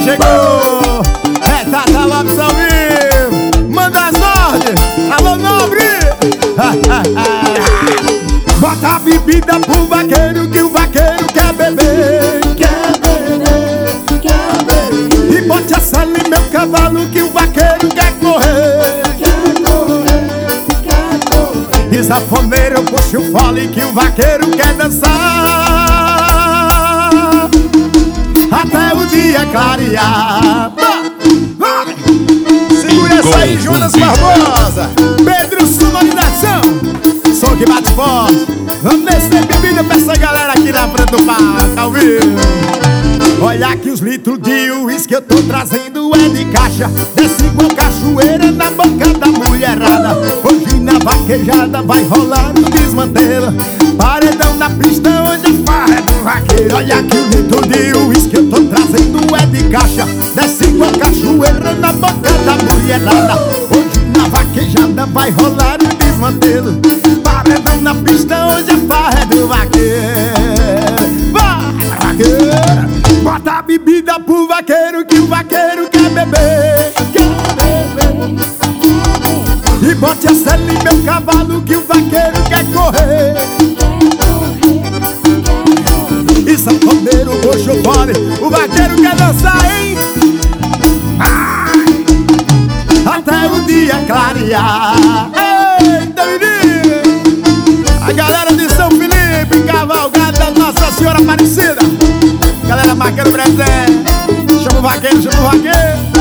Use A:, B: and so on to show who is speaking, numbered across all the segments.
A: chegou. É Tata Lopes ao vivo. Manda as ordens. Alô, nobre. Bota a bebida pro vaqueiro, que o vaqueiro quer beber. Quer beber, quer beber. E bote a sela em meu cavalo, que o vaqueiro quer correr. Quer correr, quer correr. E sanfoneiro puxa o fole, que o vaqueiro quer dançar até o dia clarear. Segura essa aí, Jonas Barbosa. Pedro Sonorização, som que bate forte. Vamos descer bebida pra essa galera aqui na frente do palco, ao vivo. Olha que os litros de uísque eu tô trazendo é de caixa. Desce igual cachoeira na boca da mulherada. Hoje na vaquejada vai rolar no desmantelo. Paredão na pista, hoje é farra do vaqueiro. Olha que o litro de uísque eu tô trazendo é de caixa. Desce igual cachoeira na boca da mulherada. Hoje na vaquejada vai rolar no desmantelo. Paredão na pista, hoje é farra do vaqueiro. Vai, vaqueiro! Bota a bebida pro vaqueiro, que o vaqueiro quer beber. Quer beber, quer beber. E bote a sela em meu cavalo, que o vaqueiro quer correr. E sanfoneiro puxa o fole, o vaqueiro quer dançar, hein? Vai! Até o dia clarear. Eita, menino! A galera de São Felipe, cavalgada da Nossa Senhora Aparecida. Galera marcando presente. Chama o vaqueiro, chama o vaqueiro.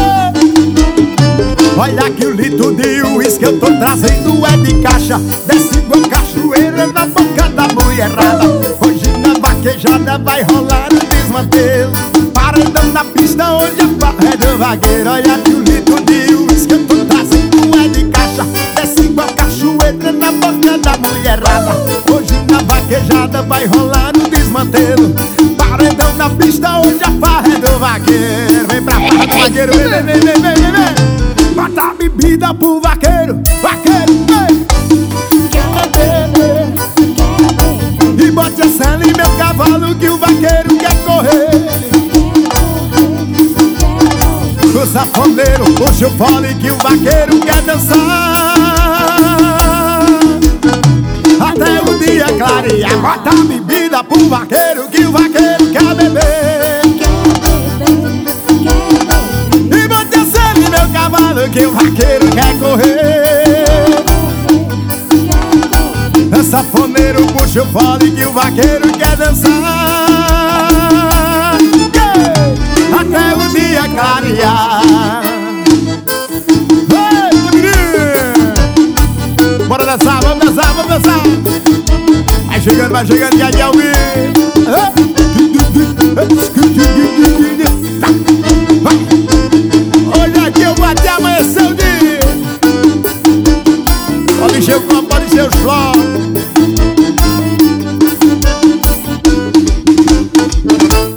A: Olha que o litro de uísque eu tô trazendo é de caixa. Desce igual cachoeira na boca da mulherada. Hoje na vaquejada vai rolar o desmantelo. Paredão na pista, hoje a farra é do vaqueiro. Olha que o litro de uísque eu tô trazendo é de caixa. Desce igual cachoeira na boca da mulherada. Hoje na vaquejada vai rolar o desmantelo. Paredão na pista, hoje a farra é do vaqueiro. Vem pra farra do vaqueiro, vem, vem, vem, vem, vem, vem. Bota a bebida pro vaqueiro, vaqueiro, vem. Quer beber, quer beber. E bote a sela em meu cavalo, que o vaqueiro quer correr. O sanfoneiro puxa o fole, que o vaqueiro quer dançar até o dia clarear. Bota a bebida pro vaqueiro, que o vaqueiro quer beber. E bote a sela em meu cavalo, que o vaqueiro quer correr. O sanfoneiro puxa o fole, que o vaqueiro quer dançar até o dia clarear. Eita, menino! Bora dançar, vamos dançar, vamos dançar. Vai chegando, que é ao vivo. Hoje aqui eu bati, amanheceu o dia. Pode encher o copo, pode encher os flores.